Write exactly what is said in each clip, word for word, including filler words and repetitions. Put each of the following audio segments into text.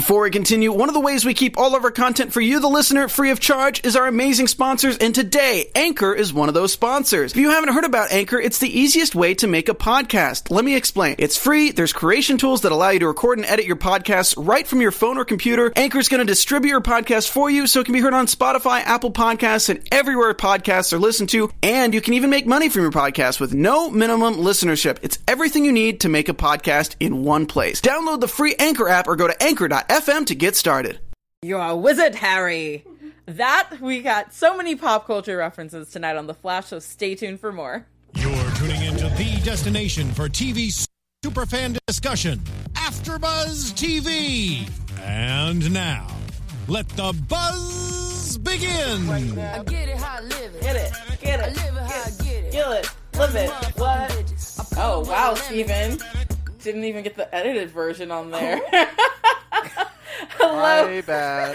Before we continue, one of the ways we keep all of our content for you, the listener, free of charge is our amazing sponsors, and today, Anchor is one of those sponsors. If you haven't heard about Anchor, it's the easiest way to make a podcast. Let me explain. It's free, there's creation tools that allow you to record and edit your podcasts right from your phone or computer. Anchor is going to distribute your podcast for you so it can be heard on Spotify, Apple Podcasts, and everywhere podcasts are listened to, and you can even make money from your podcast with no minimum listenership. It's everything you need to make a podcast in one place. Download the free Anchor app or go to anchor dot f m to get started. You're a wizard, Harry. That, we got so many pop culture references tonight on The Flash, so stay tuned for more. You're tuning into the destination for T V superfan discussion, AfterBuzz T V. And now, let the buzz begin. I get it how I live it. Get it, get it, I live it how I get it. Kill it, live it, what? Oh, wow, Steven. Didn't even get the edited version on there. Hello. My bad.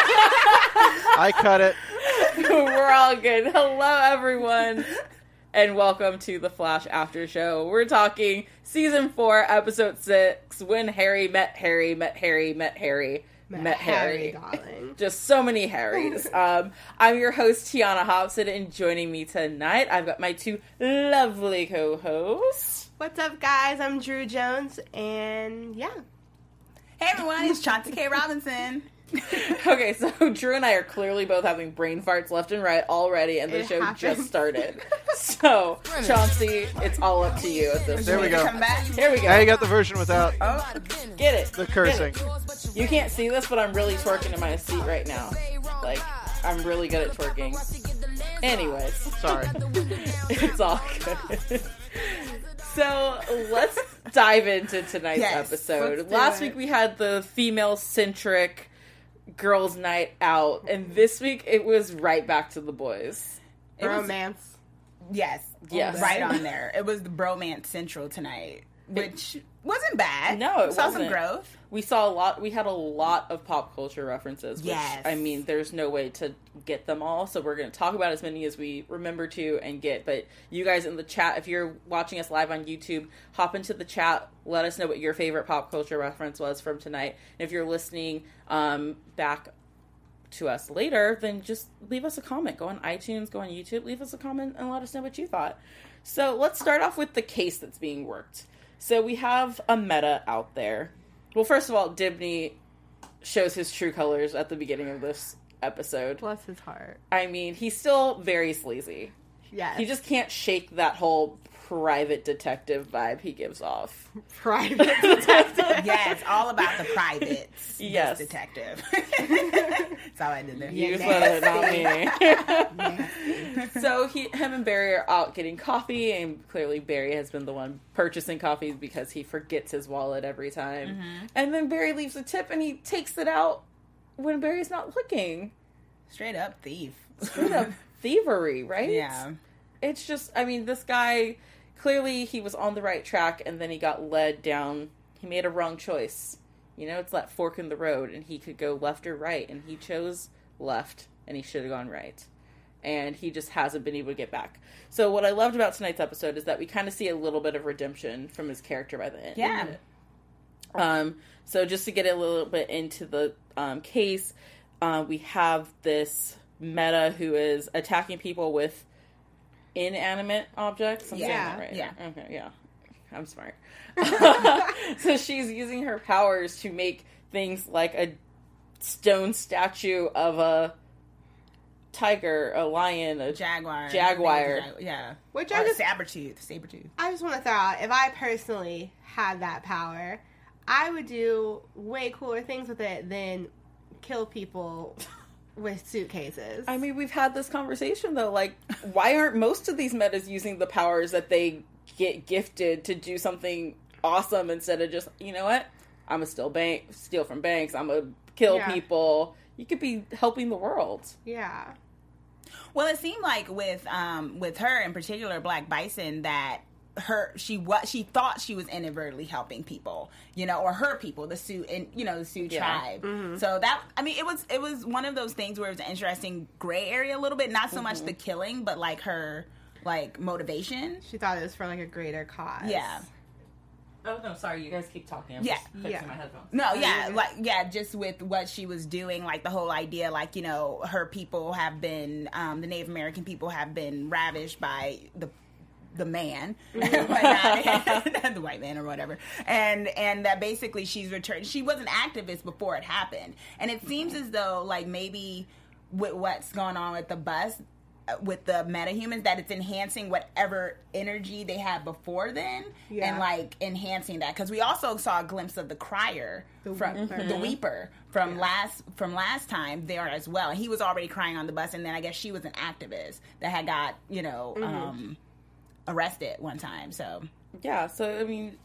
I cut it. We're all good. Hello, everyone, and welcome to the Flash After Show. We're talking season four, episode six, When Harry Met Harry, Met Harry, Met Harry, Met, met Harry. Harry darling. Just so many Harrys. um, I'm your host, Tiana Hobson, and joining me tonight, I've got my two lovely co-hosts. What's up, guys? I'm Drew Jones, and yeah. Hey everyone, it's Chauncey K. Robinson. Okay, so Drew and I are clearly both having brain farts left and right already, and the It show happens. just started. So, Chauncey, it's all up to you at this There point. we go. Come back. Here we go. Now you got the version without Oh, Get it. the cursing. Get it. You can't see this, but I'm really twerking in my seat right now. Like, I'm really good at twerking. Anyways, Sorry. it's all good. So, let's dive into tonight's Yes, episode. let's do Last it. week we had the female-centric girls' night out, and this week it was right back to the boys. it was, Romance. yes, Yes. right on there. It was the bromance central tonight, which wasn't bad. No, it we saw wasn't. some growth. We saw a lot, we had a lot of pop culture references, which, Yes. I mean, there's no way to get them all, so we're going to talk about as many as we remember to and get, but you guys in the chat, if you're watching us live on YouTube, hop into the chat, let us know what your favorite pop culture reference was from tonight, and if you're listening um, back to us later, then just leave us a comment. Go on iTunes, go on YouTube, leave us a comment, and let us know what you thought. So let's start off with the case that's being worked. So we have a meta out there. Well, first of all, Dibney shows his true colors at the beginning of this episode. Bless his heart. I mean, he's still very sleazy. Yes. He just can't shake that whole private detective vibe he gives off. private detective. Yeah, it's all about the privates. Yes. This detective. That's all I did there. You said it, not me. So he, him and Barry are out getting coffee, and clearly Barry has been the one purchasing coffee because he forgets his wallet every time. Mm-hmm. And then Barry leaves a tip, and he takes it out when Barry's not looking. Straight up thief. Straight up thievery, right? Yeah. It's just, I mean, this guy, clearly he was on the right track, and then he got led down. He made a wrong choice. You know, it's that fork in the road, and he could go left or right, and he chose left, and he should have gone right. And he just hasn't been able to get back. So what I loved about tonight's episode is that we kind of see a little bit of redemption from his character by the end. Yeah. Um, so just to get a little bit into the um, case, uh, we have this Meta who is attacking people with inanimate objects. I'm saying Yeah, that right? yeah. Okay, yeah. I'm smart. So she's using her powers to make things like a stone statue of a tiger, a lion, a Jaguar. Jaguar. Yeah. Which Or I just, Sabertooth. Sabertooth. I just want to throw out, if I personally had that power, I would do way cooler things with it than kill people with suitcases. I mean, we've had this conversation, though. Like, why aren't most of these metas using the powers that they get gifted to do something awesome instead of just, you know what? I'm going to steal, bank, steal from banks. I'm going to kill Yeah. people. You could be helping the world. Yeah. Well, it seemed like with um with her in particular, Black Bison, that her she what she thought she was inadvertently helping people, you know, or her people, the Sioux and you know the Sioux Yeah. tribe. So that I mean, it was it was one of those things where it was an interesting gray area a little bit, not so much the killing, but like her like motivation. She thought it was for like a greater cause. Yeah. Oh no, sorry, you guys keep talking. I'm Yeah. just fixing Yeah. my headphones. No, yeah, yeah. like yeah, just with what she was doing, like the whole idea, like, you know, her people have been, um, the Native American people have been ravished by the the man, the white man or whatever, and and that basically she's returned. She was an activist before it happened, and it seems as though like maybe with what's going on with the bus, with the metahumans, that it's enhancing whatever energy they had before then, Yeah. and like enhancing that, because we also saw a glimpse of the crier The from Weeper. the weeper from last from last time there as well, and he was already crying on the bus, and then I guess she was an activist that had got, you know, um arrested one time. So Yeah, so I mean,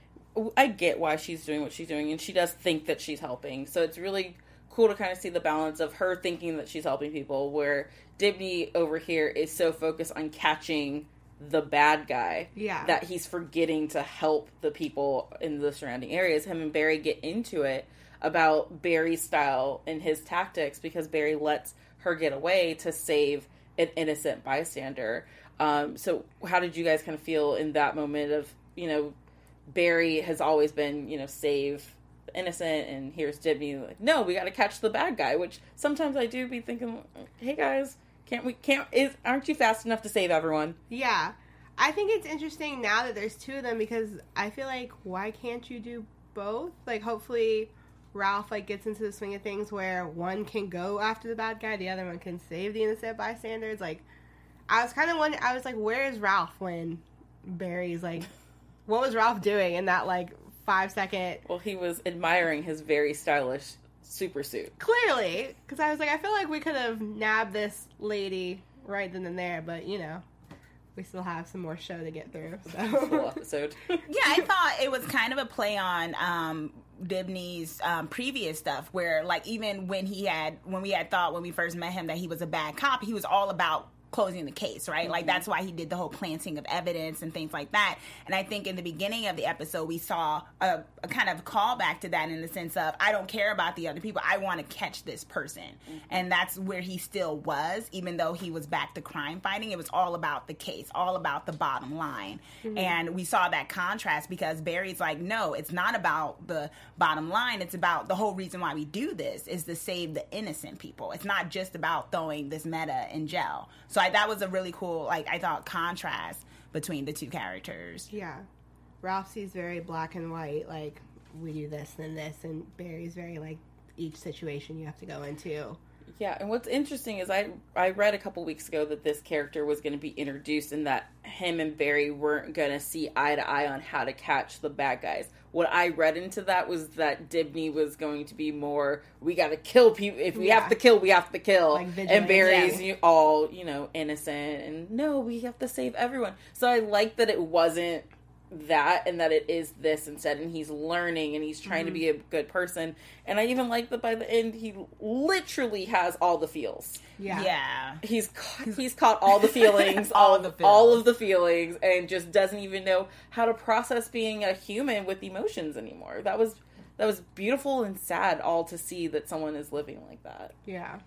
I get why she's doing what she's doing, and she does think that she's helping. So it's really cool to kind of see the balance of her thinking that she's helping people, where Dibney over here is so focused on catching the bad guy Yeah. that he's forgetting to help the people in the surrounding areas. Him and Barry get into it about Barry's style and his tactics, because Barry lets her get away to save an innocent bystander. Um, so how did you guys kind of feel in that moment of, you know, Barry has always been, you know, save the innocent, and here's Dibney like, no, we got to catch the bad guy, which sometimes I do be thinking, hey guys, can't we, can't, is, aren't you fast enough to save everyone? Yeah. I think it's interesting now that there's two of them, because I feel like, why can't you do both? Like, hopefully Ralph, like, gets into the swing of things where one can go after the bad guy, the other one can save the innocent bystanders. Like, I was kind of wondering, I was like, where is Ralph when Barry's, like, what was Ralph doing in that, like, five second? Well, he was admiring his very stylish super suit. Clearly. Because I was like, I feel like we could have nabbed this lady right then and there, but, you know, we still have some more show to get through. Full So. episode. yeah, I thought it was kind of a play on um, Dibney's um, previous stuff, where like even when he had when we had thought when we first met him that he was a bad cop, he was all about closing the case, right? Mm-hmm. Like that's why he did the whole planting of evidence and things like that. And I think in the beginning of the episode we saw a, a kind of callback to that, in the sense of, I don't care about the other people, I want to catch this person. Mm-hmm. And that's where he still was, even though he was back to crime fighting. It was all about the case, all about the bottom line. Mm-hmm. And we saw that contrast, because Barry's like, no, it's not about the bottom line, it's about the whole reason why we do this is to save the innocent people. It's not just about throwing this meta in jail. So I, that was a really cool, like, I thought, contrast between the two characters. Yeah. Ralph sees very black and white, like, we do this and this, and Barry's very, like, each situation you have to go into. Yeah, and what's interesting is I I read a couple weeks ago that this character was going to be introduced, and that him and Barry weren't going to see eye to eye on how to catch the bad guys. What I read into that was that Dibney was going to be more, we got to kill people. If we Yeah. have to kill, we have to kill. Like and vigilante. Barry's you, all, you know, innocent, and no, we have to save everyone. So I like that it wasn't that, and that it is this instead, and he's learning and he's trying mm-hmm. to be a good person. And I even like that by the end he literally has all the feels. Yeah. Yeah. He's ca- he's caught all the feelings, all all the of feels. all of the feelings, and just doesn't even know how to process being a human with emotions anymore. That was that was beautiful and sad all to see that someone is living like that. Yeah.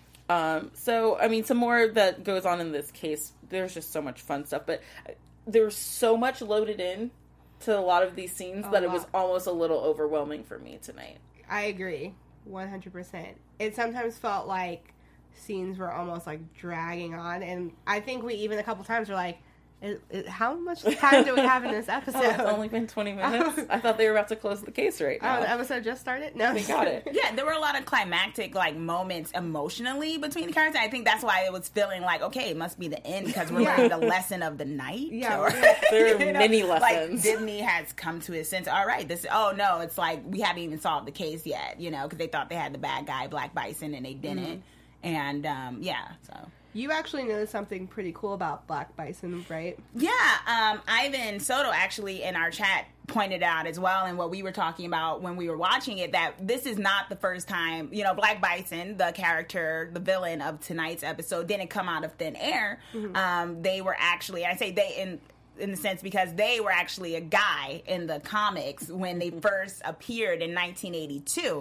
Um, so I mean, some more that goes on in this case. There's just so much fun stuff, but there's so much loaded in to a lot of these scenes A that it lot. was almost a little overwhelming for me tonight. I agree. one hundred percent. It sometimes felt like scenes were almost like dragging on, and I think we even a couple times were like, it, it, how much time do we have in this episode? Oh, it's only been twenty minutes. I thought they were about to close the case right now. Oh, the episode just started? No. We got it. Yeah, there were a lot of climactic like moments emotionally between the characters. I think that's why it was feeling like, okay, it must be the end, because we're Yeah. learning the lesson of the night. Yeah, Or- There are you know, many like lessons. Dibney has come to his sense. All right, this. Oh no, it's like we haven't even solved the case yet. You know, because they thought they had the bad guy, Black Bison, and they didn't. Mm-hmm. And um, yeah, so. You actually noticed something pretty cool about Black Bison, right? Yeah, um, Ivan Soto actually in our chat pointed out as well, and what we were talking about when we were watching it, that this is not the first time, you know, Black Bison, the character, the villain of tonight's episode, didn't come out of thin air. Mm-hmm. Um, they were actually, I say they in in the sense because they were actually a guy in the comics when they first appeared in nineteen eighty-two.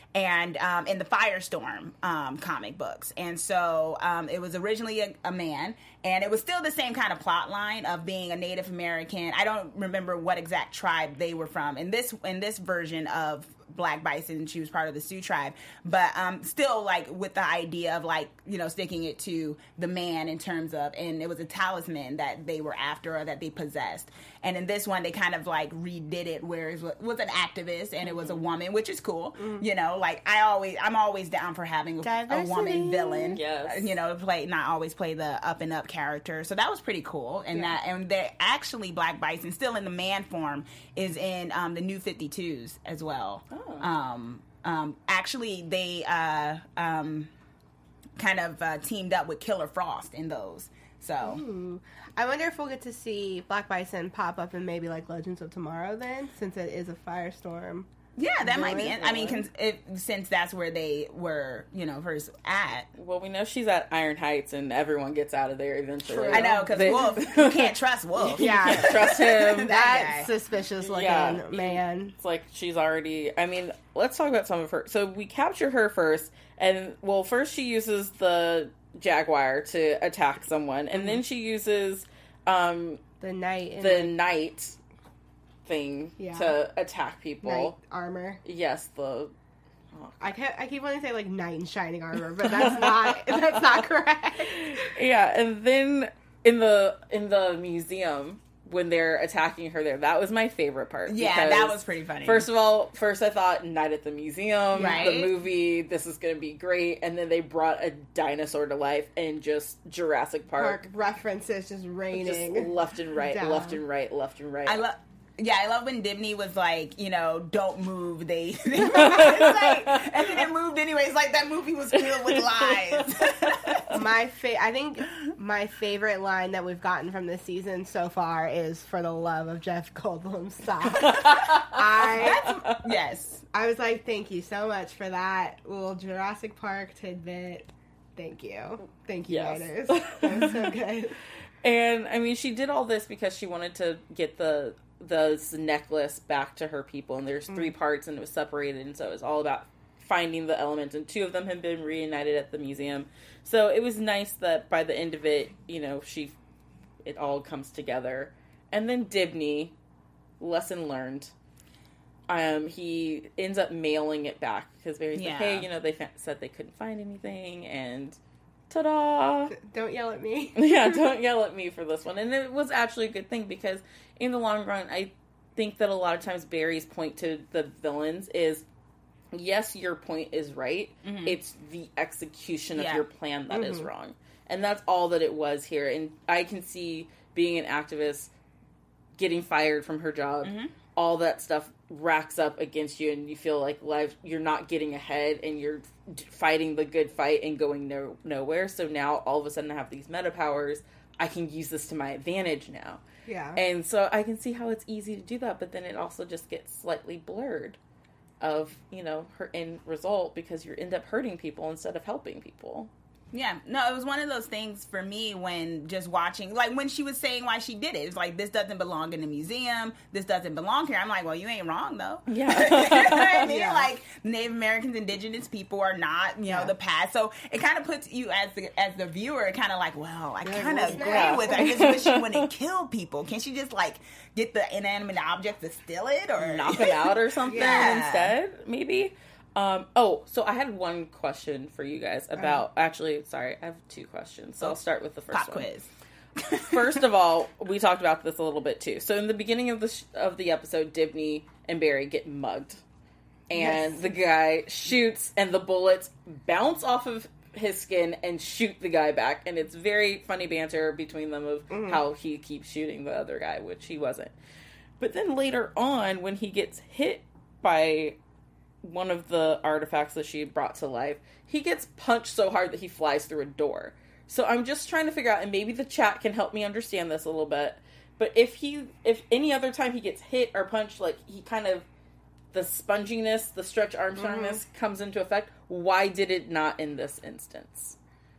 and um, in the Firestorm um, comic books. And so um, it was originally a, a man, and it was still the same kind of plot line of being a Native American. I don't remember what exact tribe they were from. In this in this version of Black Bison, she was part of the Sioux tribe, but um, still like with the idea of like, you know, sticking it to the man in terms of, and it was a talisman that they were after or that they possessed. And in this one, they kind of like redid it where it was, was an activist and it was a woman, which is cool. Mm-hmm. You know, like I always, I'm always down for having a, a woman villain. Yes. You know, play not always play the up and up character. So that was pretty cool. And yeah. that, and they're actually Black Bison still in the man form is in um, the New fifty-twos as well. Oh. Um, um, actually, they uh, um, kind of uh, teamed up with Killer Frost in those. So, Ooh. I wonder if we'll get to see Black Bison pop up in maybe like Legends of Tomorrow then, since it is a Firestorm. Yeah, that might be. I mean, cons- it, since that's where they were, you know, first at. Well, we know she's at Iron Heights, and everyone gets out of there eventually. True. I know, because Wolf, you can't trust Wolf. Yeah, you can't trust him. That suspicious looking yeah. man. It's like she's already. I mean, let's talk about some of her. So we capture her first, and well, first she uses the Jaguar to attack someone, and mm-hmm. then she uses um, the knight. The knight. Thing yeah. to attack people. Knight armor. Yes, the. Oh. I keep I keep wanting to say like knight in shining armor, but that's not that's not correct. Yeah, and then in the in the museum when they're attacking her there, that was my favorite part. Yeah, that was pretty funny. First of all, first I thought Night at the Museum, right? The movie, this is going to be great, and then they brought a dinosaur to life and just Jurassic Park, Park references just raining, just left and right, down. left and right, left and right. I love. Yeah, I love when Dibney was like, you know, don't move. They, they it's like, and then it moved anyway. It's like that movie was filled with lies. my fa- I think my favorite line that we've gotten from this season so far is "For the love of Jeff Goldblum, stop." I That's, yes, I was like, thank you so much for that little Jurassic Park tidbit. Thank you, thank you, yes. writers. That was so good. And I mean, she did all this because she wanted to get the. the necklace back to her people, and there's three mm. parts, and it was separated, and so it was all about finding the elements, and two of them had been reunited at the museum. So it was nice that by the end of it, you know, she it all comes together. And then Dibney, lesson learned. Um, he ends up mailing it back because Barry's yeah. like, hey, you know, they fa- said they couldn't find anything, and ta-da! Don't yell at me. Yeah, don't yell at me for this one. And it was actually a good thing because in the long run, I think that a lot of times Barry's point to the villains is, yes, your point is right. Mm-hmm. It's the execution yeah. of your plan that mm-hmm. is wrong. And that's all that it was here. And I can see being an activist, getting fired from her job, mm-hmm. all that stuff racks up against you, and you feel like life you're not getting ahead, and you're fighting the good fight and going no, nowhere. So now all of a sudden I have these meta powers. I can use this to my advantage now. Yeah. And so I can see how it's easy to do that, but then it also just gets slightly blurred of, you know, her end result because you end up hurting people instead of helping people. Yeah, no, it was one of those things for me when just watching, like when she was saying why she did it. It's like, this doesn't belong in the museum. This doesn't belong here. I'm like, well, you ain't wrong, though. Yeah. You know what I mean? Yeah. Like, Native Americans, indigenous people are not, you know, yeah. the past. So it kind of puts you as the as the viewer, kind of like, well, I kind of Yeah. agree Yeah. with it. I just wish she wouldn't kill people. Can't she just, like, get the inanimate object to steal it? Or knock it out or something Yeah. instead, maybe? Um, oh, so I had one question for you guys about, right. actually, sorry, I have two questions. So I'll start with the first Pop one. quiz. First of all, we talked about this a little bit too. So in the beginning of the sh- of the episode, Dibney and Barry get mugged. And Yes. the guy shoots, and the bullets bounce off of his skin and shoot the guy back. And it's very funny banter between them of mm-hmm. how he keeps shooting the other guy, which he wasn't. But then later on, when he gets hit by one of the artifacts that she brought to life, he gets punched so hard that he flies through a door. So I'm just trying to figure out, and maybe the chat can help me understand this a little bit, but if he, if any other time he gets hit or punched, like, he kind of, the sponginess, the Stretch Armstrongness mm-hmm. comes into effect, why did it not in this instance?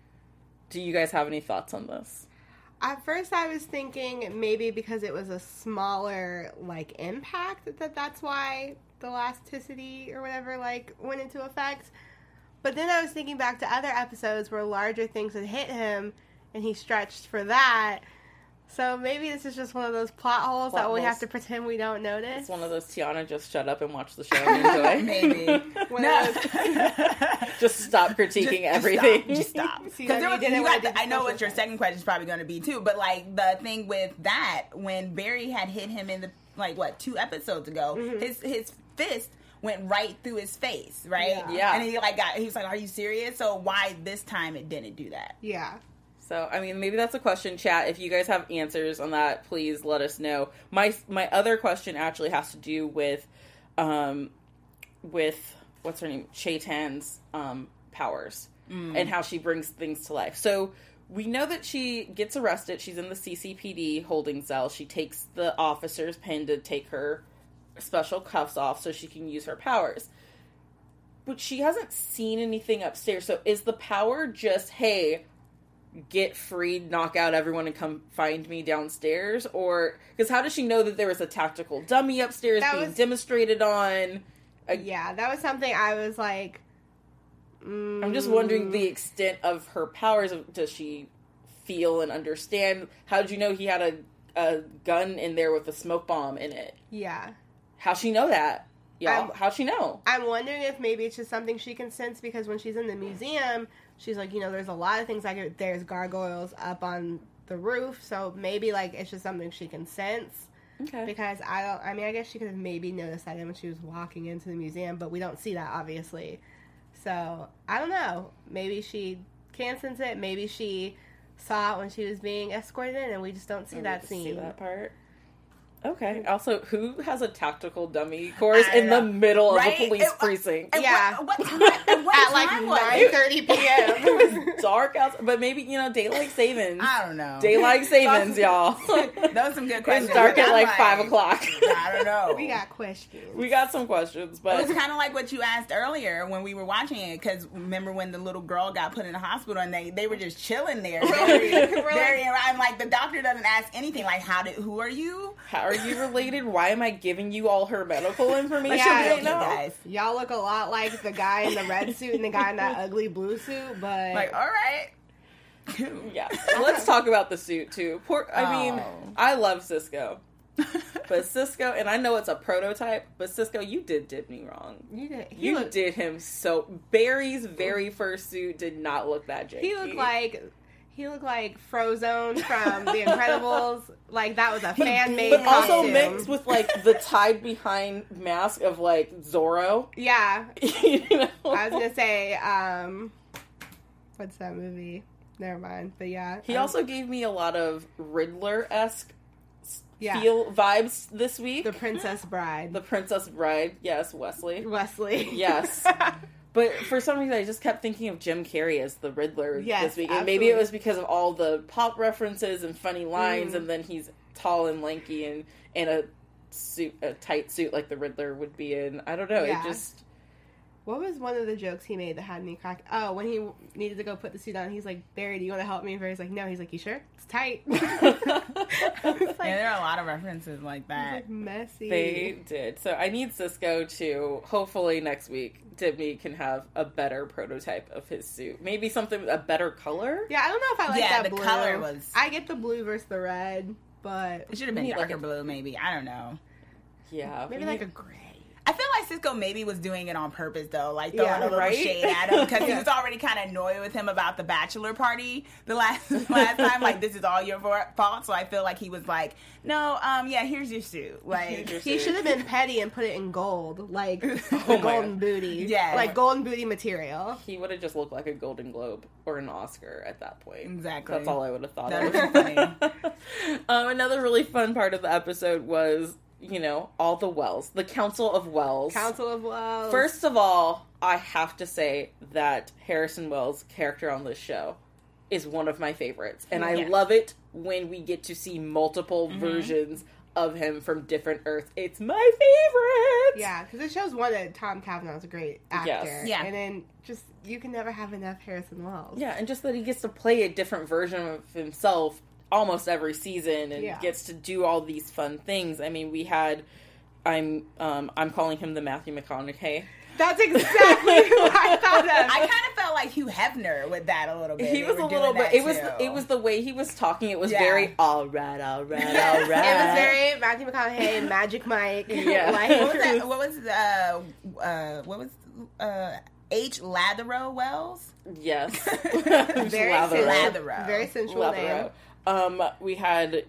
Do you guys have any thoughts on this? At first I was thinking maybe because it was a smaller, like, impact, that that's why the elasticity or whatever, like, went into effect. But then I was thinking back to other episodes where larger things had hit him, and he stretched for that. So maybe this is just one of those plot holes Plot that we holes. have to pretend we don't notice. It's one of those Tiana, just shut up and watch the show and enjoy. Maybe. One No. of those- Just stop critiquing Just- everything. Just stop. Just See, stop. that Because there you was- didn't you wanna got do the- I know special what your effects. second question is probably going to be too, but like the thing with that, when Barry had hit him in the like what two episodes ago, Mm-hmm. his his fist went right through his face, right? Yeah. Yeah. And he like got he was like, "Are you serious?" So why this time it didn't do that? Yeah. So, I mean, maybe that's a question, chat. If you guys have answers on that, please let us know. My my other question actually has to do with, um, with, what's her name? Chaitan's um, powers and how she brings things to life. So, we know that she gets arrested. She's in the C C P D holding cell. She takes the officer's pin to take her special cuffs off so she can use her powers. But she hasn't seen anything upstairs. So, is the power just, hey, get freed, knock out everyone, and come find me downstairs? Or because how does she know that there was a tactical dummy upstairs That being was- demonstrated on? I, Yeah, that was something I was like... Mm, I'm just wondering the extent of her powers. Does she feel and understand? How did you know he had a, a gun in there with a smoke bomb in it? Yeah. How'd she know that? Y'all, I'm- how'd she know? I'm wondering if maybe it's just something she can sense, because when she's in the museum, she's like, you know, there's a lot of things, like there's gargoyles up on the roof, so maybe like it's just something she can sense. Okay. Because I don't, I mean, I guess she could have maybe noticed that when she was walking into the museum, but we don't see that, obviously. So, I don't know. Maybe she can sense it. Maybe she saw it when she was being escorted in, and we just don't see I that need to scene. See that part. Okay. Also, who has a tactical dummy course I in the know. middle Right? of a police It- precinct? And Yeah. What, what time, at what At like time was nine it? thirty p.m. It was dark out, but maybe, you know, daylight savings. I don't know. Daylight savings, y'all. Those are some good It questions. was dark at I'm like five o'clock. I don't know. We got questions. We got some questions, It but was kind of like what you asked earlier when we were watching it, because remember when the little girl got put in the hospital and they, they were just chilling there, very, very, and like the doctor doesn't ask anything, like how did, who are you? how are you related? Why am I giving you all her medical information? Yeah, We don't know. guys. Y'all look a lot like the guy in the red suit and the guy in that ugly blue suit, but Like, all right. Yeah. Let's talk about the suit too. Poor, I mean, Oh. I love Cisco. But Cisco, and I know it's a prototype, but Cisco, you did did me wrong. you did. He You looked. did him so. Barry's very first suit did not look that janky. He looked like. He looked like Frozone from The Incredibles. Like that was a fan made but also costume. mixed with like the tied behind mask of like Zorro. Yeah, You know? I was gonna say. um What's that movie? Never mind. But yeah, He um, also gave me a lot of Riddler esque yeah, feel vibes this week. the Princess Bride, The Princess Bride, yes, Wesley. Wesley. Yes. But for some reason, I just kept thinking of Jim Carrey as the Riddler Yes, this week. And maybe it absolutely. was because of all the pop references and funny lines, Mm. and then he's tall and lanky and in a suit, a tight suit like the Riddler would be in. I don't know. Yeah. It just... What was one of the jokes he made that had me crack? Oh, when he needed to go put the suit on, he's like, "Barry, do you want to help me?" And Barry's like, "No." He's like, "You sure? It's tight." It's like, Yeah, there are a lot of references like that. like messy. They did. So I need Cisco to, hopefully next week, Dibney can have a better prototype of his suit. Maybe something, a better color? Yeah, I don't know if I like Yeah, that the blue. color was- I get the blue versus the red, but It should have been Need darker like a- blue, maybe. I don't know. Yeah. maybe we like a need- gray. I feel like Cisco maybe was doing it on purpose, though, like throwing Yeah, a little right? shade at him, because he Yeah. was already kind of annoyed with him about the bachelor party the last last time. Like, this is all your fault. So I feel like he was like, "No, um, yeah, here's your suit." Like, Here's your He suit. should have been petty and put it in gold, like the Oh my golden God. booty. Yeah. like golden booty material. He would have just looked like a Golden Globe or an Oscar at that point. Exactly. That's all I would have thought That of. would be funny. um, another really fun part of the episode was, you know, all the Wells. The Council of Wells. Council of Wells. First of all, I have to say that Harrison Wells' character on this show is one of my favorites. And I Yes. love it when we get to see multiple Mm-hmm. versions of him from different Earths. It's my favorite! yeah, because it shows one that Tom Cavanaugh's a great actor. Yes. Yeah. and then just you can never have enough Harrison Wells. Yeah, and just that he gets to play a different version of himself almost every season and Yeah. gets to do all these fun things. I mean, we had I'm um, I'm calling him the Matthew McConaughey. That's exactly who I thought of. I kind of felt like Hugh Hefner with that a little bit. He They was were a little doing bit. that It was too. the, it was the way he was talking. It was Yeah. very all right, all right, all right. It was very Matthew McConaughey, Magic Mike. Yeah. like, What was that? What was uh uh what was uh H. Latherow Wells? Yes. very Latherow. sensual, Latherow. very sensual name. Latherow. Um, we had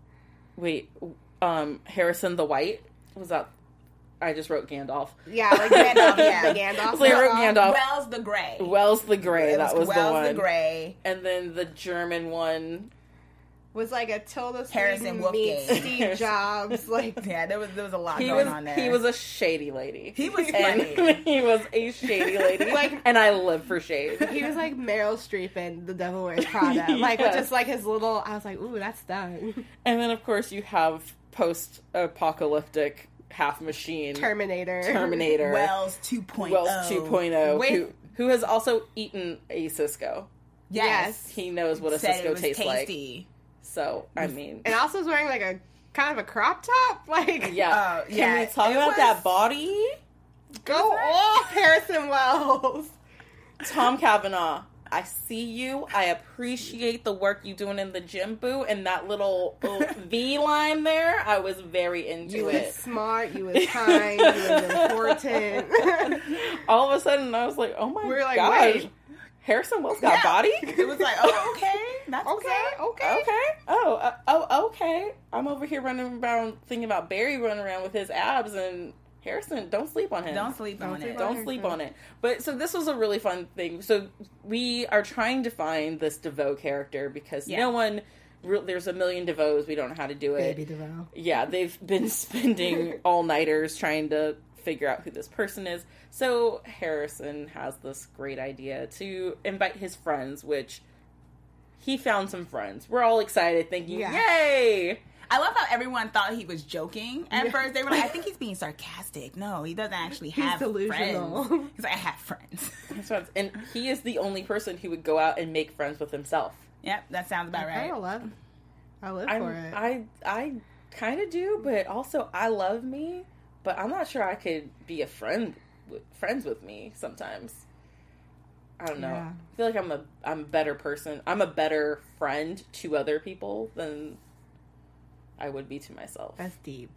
wait, um, Harrison the White was that? I just wrote Gandalf. Yeah, like Gandalf. Yeah, the Gandalf. So I wrote Um, Gandalf. Wells the Gray. Wells the Gray. It That was, Wells the one. the Gray. And then the German one. was like a Tilda Harrison Swinton meets Wolfgang. Steve Jobs. Like, Yeah, there was there was a lot He going was on there. he was a shady lady. He was And funny. he was a shady lady. Like- and I live for shade. he was like Meryl Streep in The Devil Wears Prada. Like, with Yes. just like his little, I was like, ooh, that's done. And then of course you have post-apocalyptic half machine Terminator. Terminator. Wells two point oh. Wells two point oh, With- who who has also eaten a Cisco. Yes. He knows what a Said Cisco it was tastes like. tasty. So, I mean, And also was wearing like a kind of a crop top. Like, yeah. Oh, Can yeah, we talk it about was- that body? go off, Harrison Wells. Tom Cavanaugh, I see you. I appreciate the work you doing in the gym, boo. And that little uh, V line there, I was very into You was it. smart. You was kind. You was important. All of a sudden, I was like, oh my We were like, gosh. wait. Harrison Wells got Yeah. body? It was like, oh, okay. That's okay, okay. Okay. Oh, uh, oh, okay. I'm over here running around thinking about Barry running around with his abs, and Harrison, don't sleep on him. Don't sleep Don't on sleep it. on Don't Harrison. sleep on it. But so this was a really fun thing. So we are trying to find this DeVoe character because Yeah. no one. re- There's a million DeVoes. We don't know how to do it. Baby DeVoe. Yeah, they've been spending all nighters trying to figure out who this person is. So Harrison has this great idea to invite his friends, which he found some friends. We're all excited, thinking, Yeah. "Yay!" I love how everyone thought he was joking at Yeah. first. They were like, I think he's being sarcastic. No, he doesn't actually He's have delusional. friends. He's like, I have friends. His friends. And he is the only person who would go out and make friends with himself. Yep, that sounds about I right. don't love. I live I'm, for it. I I kind of do, but also I love me. But I'm not sure I could be a friend with friends with me sometimes. I don't know. Yeah. I feel like I'm a I'm a better person. I'm a better friend to other people than I would be to myself. That's deep.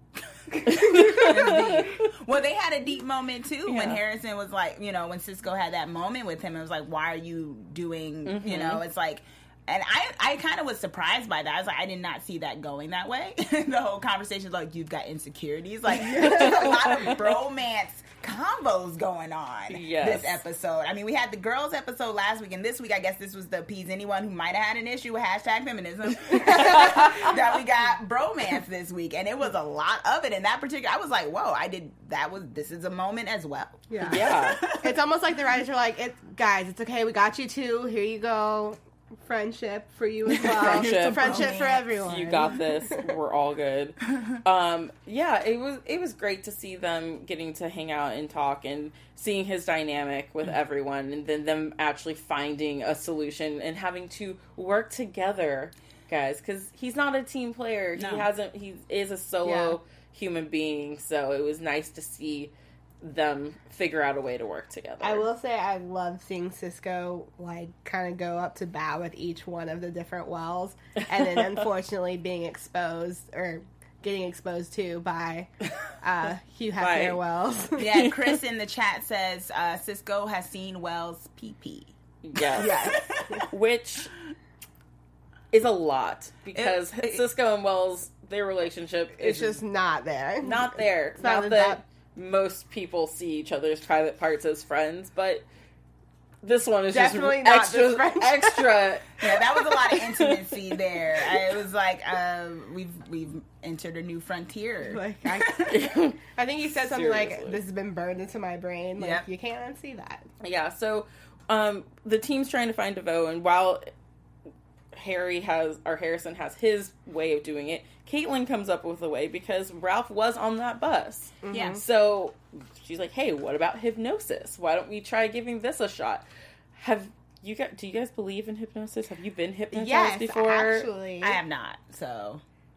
Well, they had a deep moment too when Yeah. Harrison was like, you know, when Cisco had that moment with him, it was like, why are you doing, Mm-hmm. you know, it's like, and I, I kind of was surprised by that. I was like, I did not see that going that way. The whole conversation is like, you've got insecurities. Like, there's a lot of bromance combos going on Yes. this episode. I mean, we had the girls episode last week, and this week, I guess this was the appease anyone who might have had an issue with hashtag feminism. That we got bromance this week, and it was a lot of it. In that particular, I was like, whoa, I did, that was, this is a moment as well. Yeah. Yeah. It's almost like the writers are like, "It's guys, it's okay. We got you too. Here you go. Friendship for you as well. Friendship. Friendship for everyone. You got this. We're all good. Um, yeah, it was it was great to see them getting to hang out and talk and seeing his dynamic with everyone, and then them actually finding a solution and having to work together, guys. Because he's not a team player. No. He hasn't. He is a solo Yeah. human being. So it was nice to see them figure out a way to work together. I will say I love seeing Cisco like kind of go up to bat with each one of the different wells, and then unfortunately being exposed or getting exposed to by uh, Hugh By- Hefner Wells. Yeah, Chris in the chat says uh, Cisco has seen Wells pee pee. Yes. Yes. Which is a lot because It- it- Cisco and Wells, their relationship It's is just not there. not there. It's not not that that- most people see each other's private parts as friends, but this one is Definitely just not extra, this friendship. extra. Yeah, that was a lot of intimacy there. I, it was like um, we've we've entered a new frontier. Like I, I think he said something like, Seriously. "This has been burned into my brain." Like Yep. you can't unsee that. Yeah, so um, the team's trying to find DeVoe, and while Harry has, or Harrison has his way of doing it, Caitlin comes up with a way because Ralph was on that bus. Yeah. So she's like, hey, what about hypnosis? Why don't we try giving this a shot? Have you got, do you guys believe in hypnosis? Have you been hypnotized Yes, before? actually. I have not, so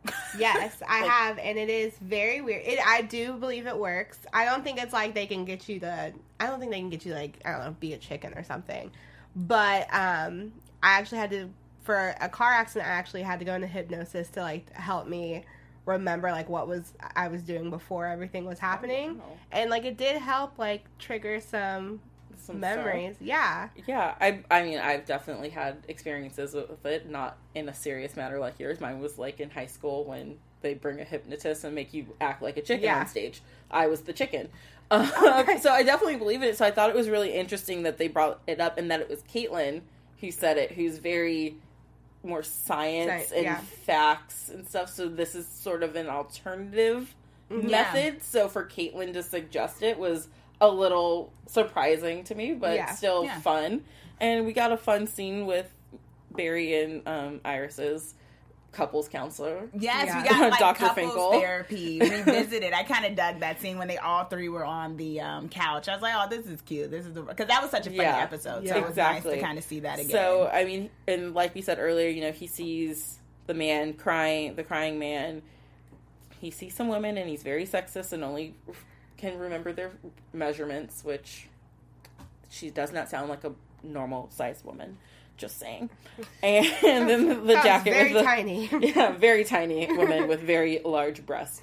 Yes, I have, and it is very weird. It, I do believe it works. I don't think it's like they can get you the. I don't think they can get you like I don't know, be a chicken or something. But um, I actually had to for a car accident. I actually had to go into hypnosis to like help me remember like what was I was doing before everything was happening, Oh, wow. and like it did help like trigger some, Some memories. Yeah, Yeah, I I mean, I've definitely had experiences with it, not in a serious matter like yours. Mine was like in high school when they bring a hypnotist and make you act like a chicken Yeah. on stage. I was the chicken. Uh, so I definitely believe it. So I thought it was really interesting that they brought it up and that it was Caitlin who said it, who's very more science Sci- and yeah. facts and stuff. So this is sort of an alternative Mm-hmm. method. So for Caitlin to suggest it was a little surprising to me, but Yeah. still Yeah. fun. And we got a fun scene with Barry and um, Iris's couples counselor. Yes, Yeah. we got like Doctor couples Finkel. therapy revisited. I kind of dug that scene when they all three were on the um, couch. I was like, "Oh, this is cute. This is the because that was such a funny Yeah. episode. Yeah. So it was Exactly. nice to kind of see that again." So, I mean, and like we said earlier, you know, he sees the man crying, the crying man. He sees some women and he's very sexist and only can remember their measurements, which she does not sound like a normal sized woman. Just saying. And then the Sounds jacket very was the, tiny. Yeah, very tiny woman with very large breasts.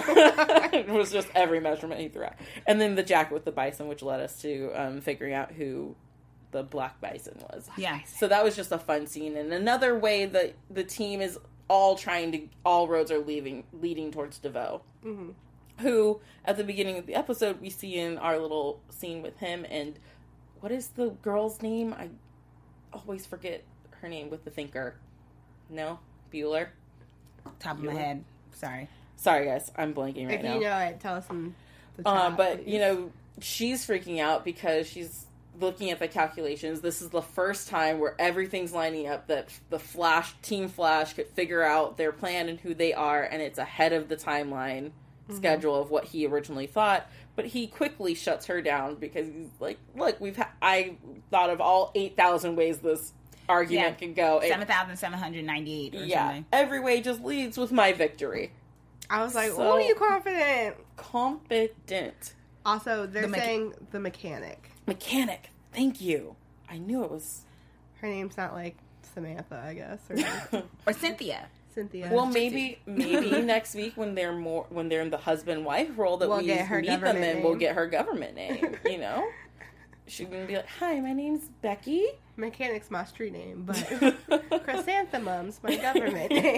It was just every measurement he threw out. And then the jacket with the bison, which led us to um, figuring out who the black bison was. yeah, So that was just a fun scene. And another way that the team is all trying to, all roads are leaving, leading towards DeVoe. Mm-hmm. Who, at the beginning of the episode, we see in our little scene with him. And what is the girl's name? I always forget her name with the thinker. No? Bueller? top of my Bueller? head. Sorry. Sorry, guys. I'm blanking right if now. you know it, tell us in the Um, chat, but, please. you know, she's freaking out because she's looking at the calculations. This is the first time where everything's lining up that the Flash, Team Flash, could figure out their plan and who they are, and it's ahead of the timeline Mm-hmm. schedule of what he originally thought. But he quickly shuts her down because he's like, look, we've ha- I thought of all eight thousand ways this argument Yeah. could go. It- Seven thousand seven hundred ninety-eight. Or yeah, something. every way just leads with my victory. I was like, so- "Oh, you confident?" Competent. Also, they're The mecha- saying the mechanic. Mechanic. Thank you. I knew it was. Her name's not like Samantha, I guess, or like Or Cynthia. Cynthia. Well, maybe maybe next week when they're more when they're in the husband wife role that We'll we get her meet them government in, we'll name. get her government name. You know, she's gonna be like, "Hi, my name's Becky." Mechanic's my street name, but chrysanthemum's my government name.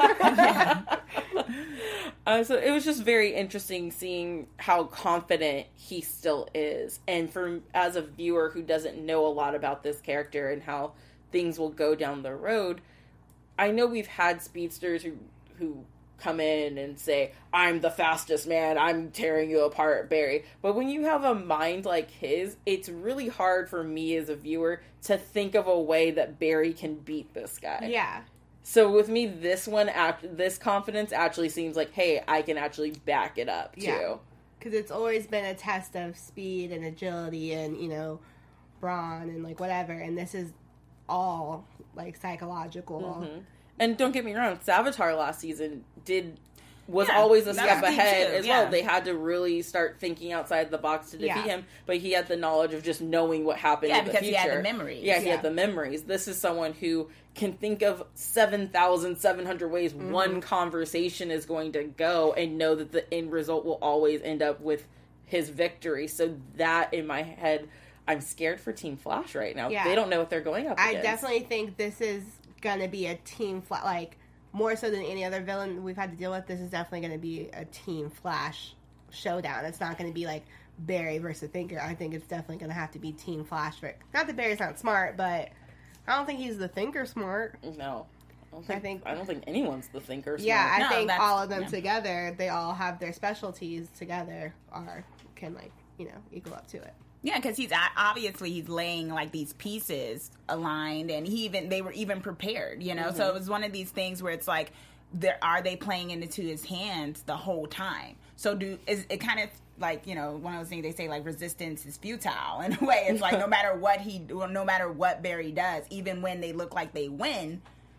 Uh, so it was just very interesting seeing how confident he still is, and for as a viewer who doesn't know a lot about this character and how things will go down the road. I know we've had speedsters who who come in and say, "I'm the fastest man, I'm tearing you apart, Barry." But when you have a mind like his, it's really hard for me as a viewer to think of a way that Barry can beat this guy. Yeah. So with me, this one, act, this confidence actually seems like, hey, I can actually back it up too. Yeah. Because it's always been a test of speed and agility and, you know, brawn and, like, whatever. And this is all, like, psychological. Mm-hmm. And don't get me wrong, Savitar last season did was Yeah, always a that step was deep ahead too, as yeah. well. They had to really start thinking outside the box to defeat Yeah. him, but he had the knowledge of just knowing what happened Yeah, in the because he future. had the memories. Yeah, he Yeah. had the memories. This is someone who can think of seven thousand seven hundred ways Mm-hmm. one conversation is going to go and know that the end result will always end up with his victory. So that, in my head, I'm scared for Team Flash right now. Yeah. They don't know what they're going up I against. definitely think this is going to be a team, fla- like, more so than any other villain we've had to deal with. This is definitely going to be a Team Flash showdown. It's not going to be, like, Barry versus Thinker. I think it's definitely going to have to be Team Flash. For, not that Barry's not smart, but I don't think he's the Thinker smart. No. I don't think, I think- don't think anyone's the thinker. Yeah, smart. I No, think that's- all of them yeah. together, they all have their specialties together, are can like you know equal up to it. Yeah, because he's obviously he's laying like these pieces aligned, and he even they were even prepared, you know. Mm-hmm. So it was one of these things where it's like, there are they playing into his hands the whole time? So do is it kind of like, you know, one of those things they say, like, resistance is futile in a way. It's like no matter what he, no matter what Barry does, even when they look like they win,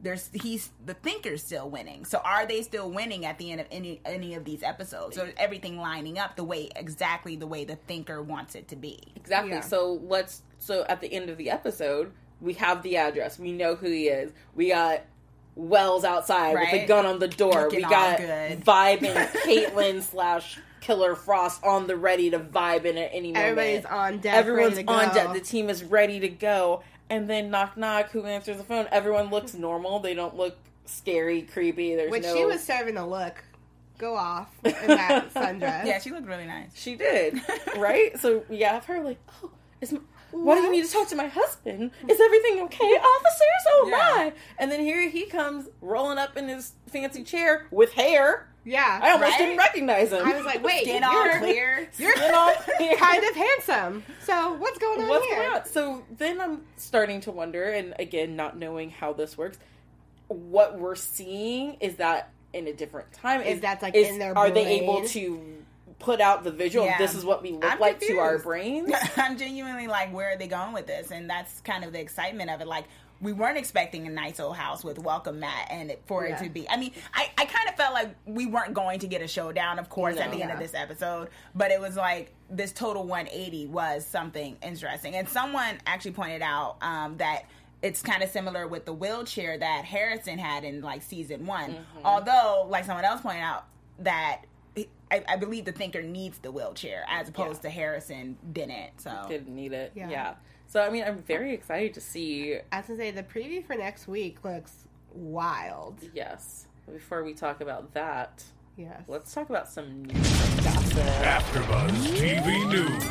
there's he's the Thinker's still winning. So are they still winning at the end of any any of these episodes? Or is everything lining up the way exactly the way the Thinker wants it to be? Exactly. Yeah. So let's so at the end of the episode, we have the address. We know who he is. We got Wells outside Right. with a gun on the door. Looking we all got good. Vibe and Caitlyn slash Killer Frost on the ready to vibe in at any moment. Everybody's on deck. Everyone's ready to on go. deck. The team is ready to go. And then knock knock, who answers the phone? Everyone looks normal. They don't look scary, creepy. There's Which no... she was serving a look. Go off in that sundress. Yeah, she looked really nice. She did, right? So we have her like, oh, is my, why do you need to talk to my husband? Is everything okay, officers? Oh Yeah. my! And then here he comes rolling up in his fancy chair with hair. Yeah. I almost Right? didn't recognize him. I was like, wait, Skin you're, all clear. you're Skin all clear. kind of handsome. So what's going on What's here? going on? So then I'm starting to wonder, and again, not knowing how this works, what we're seeing is that in a different time. Is that's, like, is, in their Are they brain? able to put out the visual? Yeah. This is what we look I'm like to our confused. brains. I'm genuinely like, where are they going with this? And that's kind of the excitement of it. Like, we weren't expecting a nice old house with Welcome Matt and it, for Yeah. it to be. I mean, I, I kind of felt like we weren't going to get a showdown, of course, at No. the end of Yeah. this episode. But it was like this total one eighty was something interesting. And someone actually pointed out um, that it's kind of similar with the wheelchair that Harrison had in like season one. Mm-hmm. Although, like someone else pointed out, that I, I believe the Thinker needs the wheelchair as opposed to Harrison didn't. So Didn't need it. Yeah. Yeah. So I mean, I'm very excited to see. I was gonna say the preview for next week looks wild. Yes. Before we talk about that, Yes. let's talk about some news gossip. AfterBuzz T V News.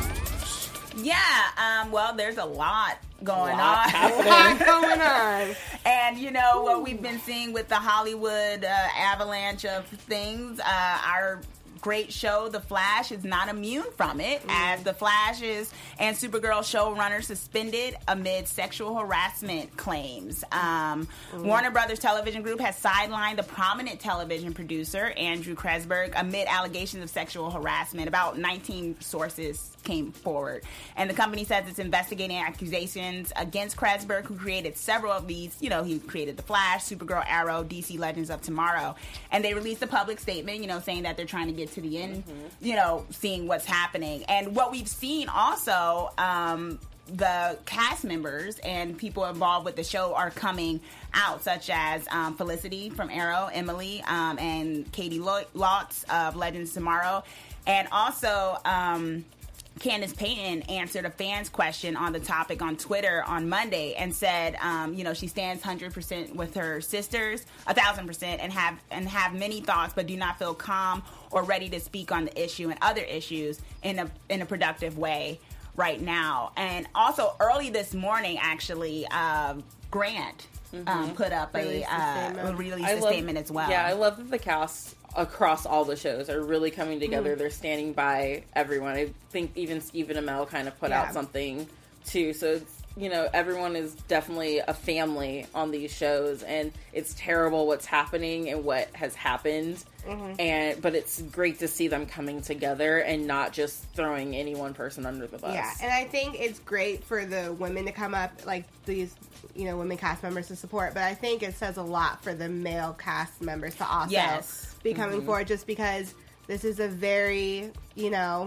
yeah, um, well, there's a lot going Lot on. happening. What's going on? And you know what we've been seeing with the Hollywood uh, avalanche of things, uh, our great show, The Flash, is not immune from it, as The Flash is and Supergirl showrunner suspended amid sexual harassment claims. Um, Warner Brothers Television Group has sidelined the prominent television producer, Andrew Kresberg, amid allegations of sexual harassment. About nineteen sources came forward. And the company says it's investigating accusations against Kresberg, who created several of these. You know, he created The Flash, Supergirl, Arrow, D C Legends of Tomorrow. And they released a public statement, you know, saying that they're trying to get to the end, you know, seeing what's happening. And what we've seen also, um, the cast members and people involved with the show are coming out, such as um, Felicity from Arrow, Emily, um, and Katie Lotz of Legends of Tomorrow. And also, um, Candace Payton answered a fan's question on the topic on Twitter on Monday and said, um, you know, she stands one hundred percent with her sisters, one thousand percent, and have and have many thoughts, but do not feel calm or ready to speak on the issue and other issues in a in a productive way right now. And also, early this morning, actually, uh, Grant um, put up Released a, a uh, statement. released I a love- statement as well. Yeah, I love that the cast across all the shows are really coming together. They're standing by everyone. I think even Stephen Amell kind of put Yeah. out something too. So it's, you know, everyone is definitely a family on these shows, and it's terrible what's happening and what has happened. And but it's great to see them coming together and not just throwing any one person under the bus. Yeah, and I think it's great for the women to come up, like these, you know, women cast members to support. But I think it says a lot for the male cast members to also Yes. be coming forward, just because this is a very, you know,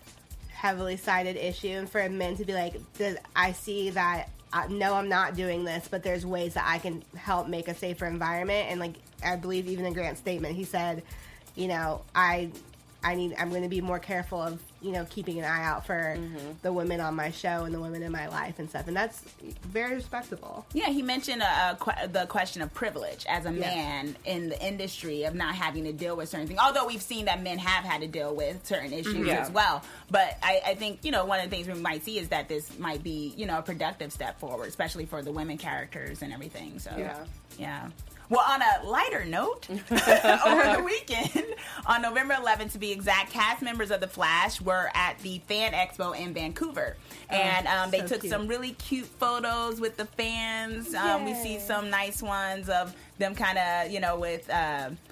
heavily sided issue, and for men to be like, "Does- I see that. Uh, no, I'm not doing this, but there's ways that I can help make a safer environment." And like, I believe even in Grant's statement, he said, you know, I, I need, I'm going to be more careful of, you know, keeping an eye out for the women on my show and the women in my life and stuff. And that's very respectable. Yeah, he mentioned uh, que- the question of privilege as a Yes. man in the industry of not having to deal with certain things. Although we've seen that men have had to deal with certain issues Yeah. as well. But I, I think, you know, one of the things we might see is that this might be, you know, a productive step forward, especially for the women characters and everything. So, Yeah. yeah. Well, on a lighter note, over the weekend, on November eleventh to be exact, cast members of The Flash were at the Fan Expo in Vancouver. And um, they so took cute. some really cute photos with the fans. Um, we see Yay. some nice ones of them kind of, you know, with... Uh,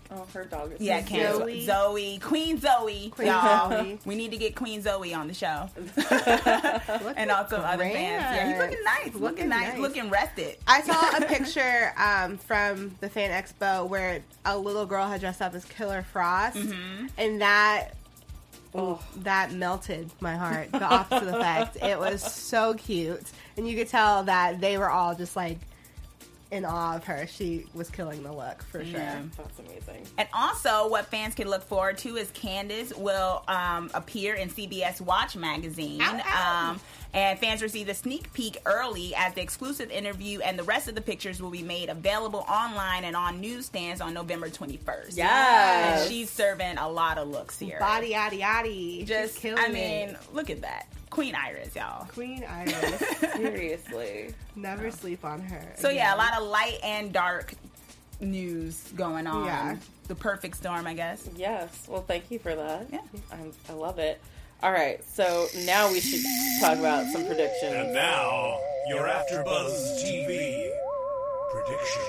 Oh, her dog is Yeah, so Candace. Zoe. Zoe. Queen Zoe. Queen y'all. Zoe. We need to get Queen Zoe on the show. Looking And also other fans. Yeah, he's looking nice. Looking, Looking nice. nice. Looking rested. I saw a picture um, from the Fan Expo where a little girl had dressed up as Killer Frost, Mm-hmm. and that Oh. that melted my heart. The opposite effect. It was so cute, and you could tell that they were all just like in awe of her. She was killing the look for sure. Yeah. That's amazing. And also, what fans can look forward to is Candace will um, appear in C B S Watch magazine. Ow, ow. Um, and fans receive a sneak peek early as the exclusive interview and the rest of the pictures will be made available online and on newsstands on November twenty-first. Yes. And she's serving a lot of looks here. Body, yaddy, yaddy. Just, She's killing I mean, it. look at that. Queen Iris, y'all. Queen Iris. Seriously. Never sleep on her. So, yeah, a again. lot of light and dark news going on. Yeah. The perfect storm, I guess. Yes. Well, thank you for that. Yeah. I'm, I love it. All right. So now we should talk about some predictions. And now, your AfterBuzz T V predictions.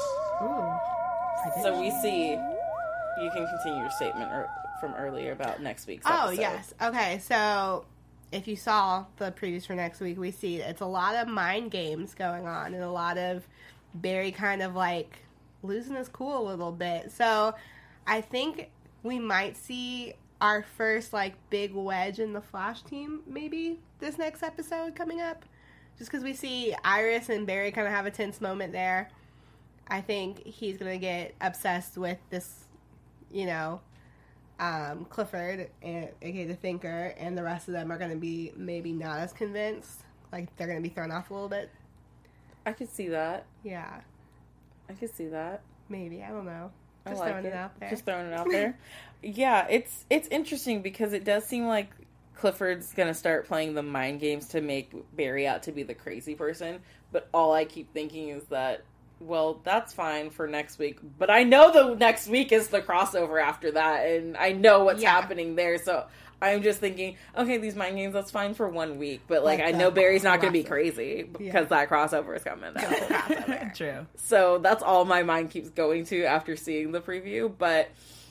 Ooh. So we see. You can continue your statement er, from earlier about next week's Oh, episode. yes. Okay, so if you saw the previews for next week, we see it's a lot of mind games going on and a lot of Barry kind of like losing his cool a little bit. So I think we might see our first like big wedge in the Flash team maybe this next episode coming up. Just because we see Iris and Barry kind of have a tense moment there. I think he's going to get obsessed with this, you know, um, Clifford, and, aka the Thinker, and the rest of them are going to be maybe not as convinced. Like, they're going to be thrown off a little bit. I could see that. Yeah, I could see that. maybe. I don't know. I Just like throwing it. out there. Just throwing it out there. Yeah, it's it's interesting because it does seem like Clifford's gonna start playing the mind games to make Barry out to be the crazy person. But all I keep thinking is that, well, that's fine for next week. But I know the next week is the crossover after that, and I know what's Yeah. happening there. So I'm just thinking, okay, these mind games, that's fine for one week. But like, Like I the know Barry's not gonna be crossover. crazy because Yeah. that crossover is coming. True. So that's all my mind keeps going to after seeing the preview. But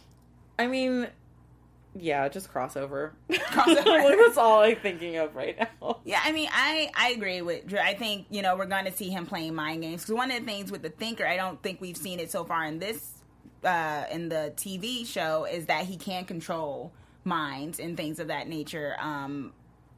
I mean, yeah, just crossover. Crossover. Like, that's all I'm thinking of right now. Yeah, I mean, I, I agree with Drew. I think, you know, we're going to see him playing mind games. Because one of the things with the Thinker, I don't think we've seen it so far in this, uh, in the T V show, is that he can control minds and things of that nature. Um,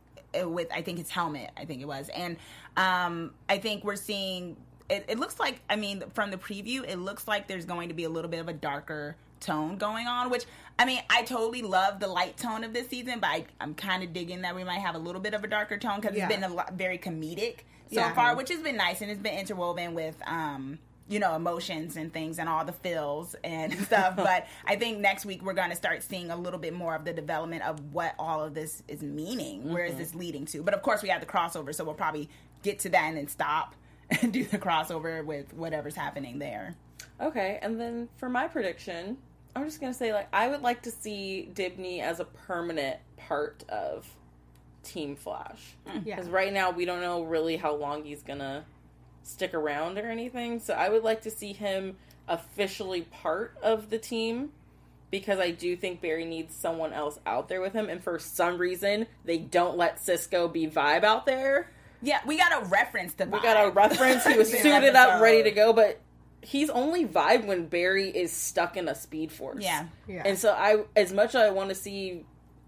with, I think, his helmet, I think it was. And um, I think we're seeing, it, it looks like, I mean, from the preview, it looks like there's going to be a little bit of a darker tone going on, which, I mean, I totally love the light tone of this season, but I, I'm kind of digging that we might have a little bit of a darker tone because Yeah. it's been a lot, very comedic so Yeah. far, which has been nice, and it's been interwoven with, um, you know, emotions and things and all the feels and stuff. But I think next week we're going to start seeing a little bit more of the development of what all of this is meaning. Where is this leading to? But of course, we have the crossover, so we'll probably get to that and then stop and do the crossover with whatever's happening there. Okay, and then for my prediction, I'm just going to say, like, I would like to see Dibny as a permanent part of Team Flash. Yeah. Because right now we don't know really how long he's going to stick around or anything. So I would like to see him officially part of the team, because I do think Barry needs someone else out there with him. And for some reason, they don't let Cisco be Vibe out there. Yeah, we got a reference to We got a reference. He was This suited up, episode. ready to go, but he's only Vibe when Barry is stuck in a Speed Force. Yeah. Yeah. And so I, as much as I want to see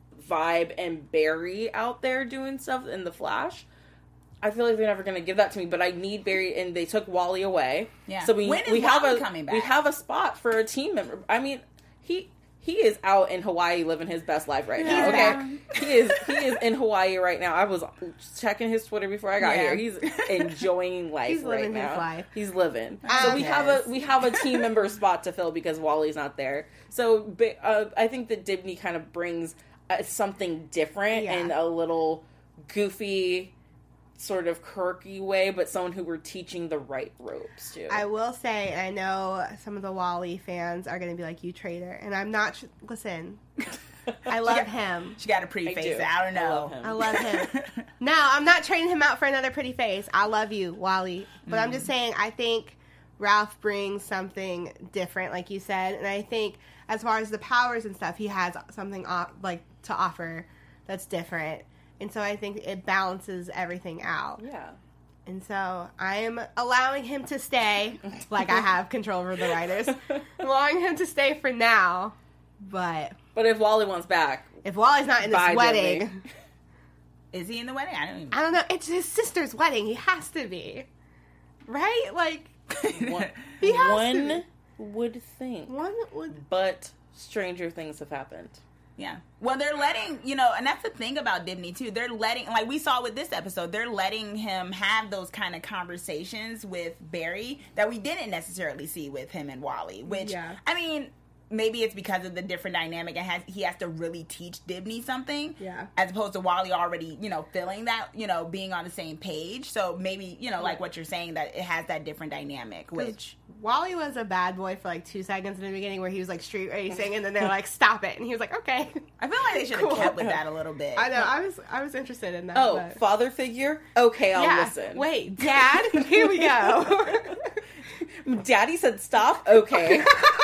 Vibe and Barry out there doing stuff in the Flash, I feel like they're never going to give that to me. But I need Barry, and they took Wally away. Yeah. So we When is we have Wally a coming back? we have a spot for a team member. I mean, he. He is out in Hawaii living his best life right now. He's Okay, he is. He is in Hawaii right now. I was checking his Twitter before I got Yeah. here. He's enjoying life He's right living his now. life. He's living. Um, so we have a yes. we have a team member spot to fill because Wally's not there. So but, uh, I think that Dibny kind of brings uh, something different Yeah. and a little goofy, sort of quirky way, but someone who we're teaching the right ropes to. I will say, I know some of the Wally fans are going to be like, you traitor. And I'm not, tr- listen, I love him. She got a pretty I face. do. I don't know. I love him. I love him. No, I'm not trading him out for another pretty face. I love you, Wally. But I'm just saying, I think Ralph brings something different, like you said. And I think as far as the powers and stuff, he has something off, like to offer that's different. And so I think it balances everything out. Yeah. And so I am allowing him to stay, like I have control over the writers, allowing him to stay for now. But but if Wally wants back, if Wally's not in this bye, wedding, Disney. Is he in the wedding? I don't even. I don't know. It's his sister's wedding. He has to be, right? Like one, he has one to. would think, One would. but stranger things have happened. Yeah. Well, they're letting, you know, and that's the thing about Dibney, too. They're letting, like we saw with this episode, they're letting him have those kind of conversations with Barry that we didn't necessarily see with him and Wally, which, Yeah. I mean, maybe it's because of the different dynamic and has, he has to really teach Dibney something. Yeah. As opposed to Wally already, you know, feeling that, you know, being on the same page. So maybe, you know, like Right. what you're saying, that it has that different dynamic, which... Wally was a bad boy for like two seconds in the beginning where he was like street racing and then they're like, stop it. And he was like, okay. I feel like they should have Cool. kept with that a little bit. I know. I was I was interested in that. Oh, but... father figure? Okay, I'll yeah. listen. Wait, Dad? Here we go. Daddy said stop? Okay.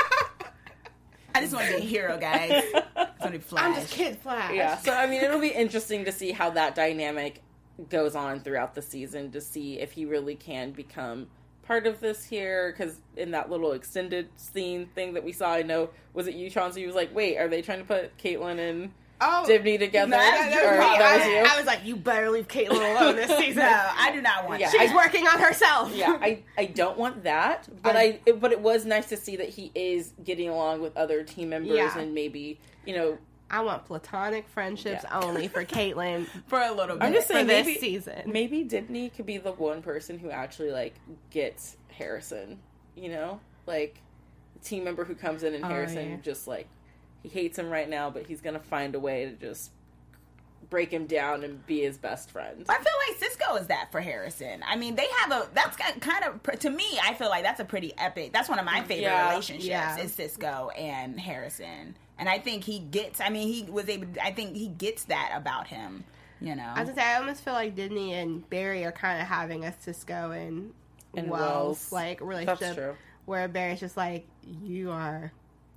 I just want to be a hero, guys. I just want to be Flash. I'm just Kid Flash. Yeah, so I mean, it'll be interesting to see how that dynamic goes on throughout the season to see if he really can become part of this here, because in that little extended scene thing that we saw, I know, was it you, Chauncey? He was like, wait, are they trying to put Caitlyn and Oh, Dibney together? No, that, that was Or me. that was I, you? I was like, you better leave Caitlyn alone this season. No, I do not want Yeah, that. She's I- working on herself. Yeah, I, I don't want that, but I, it, but it was nice to see that he is getting along with other team members Yeah. and maybe, you know, I want platonic friendships Yeah. only for Caitlyn For a little bit. I'm just for saying this maybe season. maybe Dibney could be the one person who actually like gets Harrison, you know, like a team member who comes in and Oh, Harrison yeah. just like he hates him right now, but he's gonna find a way to just break him down and be his best friend. I feel like Cisco is that for Harrison. I mean, they have a, that's kind of, to me, I feel like that's a pretty epic, that's one of my favorite Yeah. relationships, Yeah. is Cisco and Harrison. And I think he gets, I mean, he was able, I think he gets that about him, you know. I was gonna say, I almost feel like Dibney and Barry are kind of having a Cisco and, And Wells, Wells. like That's relationship true. where Barry's just like, you are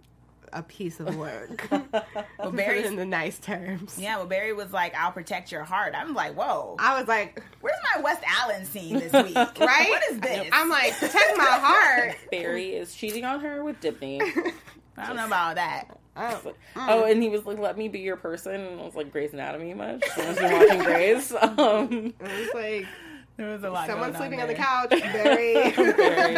a piece of work. Well, To put it Barry's, in the nice terms. yeah, well, Barry was like, I'll protect your heart. I'm like, whoa. I was like, Where's my West Allen scene this week? right? What is this? I'm like, protect my heart. Barry is cheating on her with Dibney. I don't know about that. Oh, Oh, and he was like, "Let me be your person." And I was like, "Grey's Anatomy much?" Someone's been watching Grey's. Um, it was like, There was a lot someone going sleeping on, on the there. couch. Barry. Very.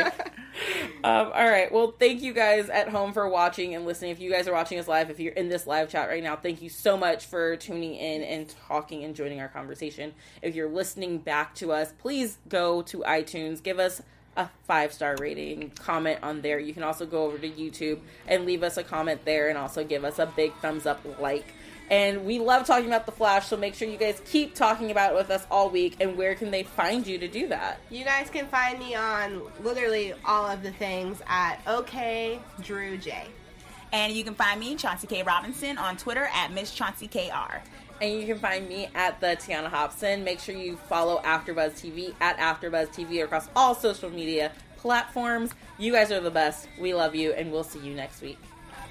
Um, all right. Well, thank you guys at home for watching and listening. If you guys are watching us live, if you're in this live chat right now, thank you so much for tuning in and talking and joining our conversation. If you're listening back to us, please go to iTunes, give us a five-star rating, comment on there. You can also go over to YouTube and leave us a comment there and also give us a big thumbs up like. And we love talking about The Flash, so make sure you guys keep talking about it with us all week. And where can they find you to do that? You guys can find me on literally all of the things at OK Drew J. And you can find me, Chauncey K. Robinson, on Twitter at Miss Chauncey K R. And you can find me at the Tiana Hobson. Make sure you follow AfterBuzz T V at AfterBuzz T V across all social media platforms. You guys are the best. We love you, and we'll see you next week.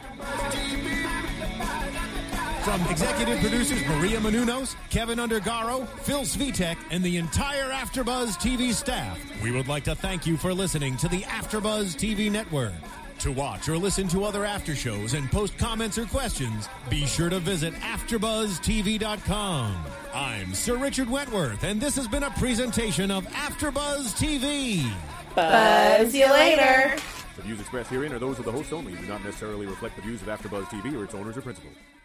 From executive producers Maria Menounos, Kevin Undergaro, Phil Svitek, and the entire AfterBuzz T V staff, we would like to thank you for listening to the AfterBuzz T V network. To watch or listen to other after shows and post comments or questions, be sure to visit after buzz T V dot com. I'm Sir Richard Wentworth, and this has been a presentation of AfterBuzz T V. Buzz you later. The views expressed herein are those of the host only and do not necessarily reflect the views of AfterBuzz T V or its owners or principals.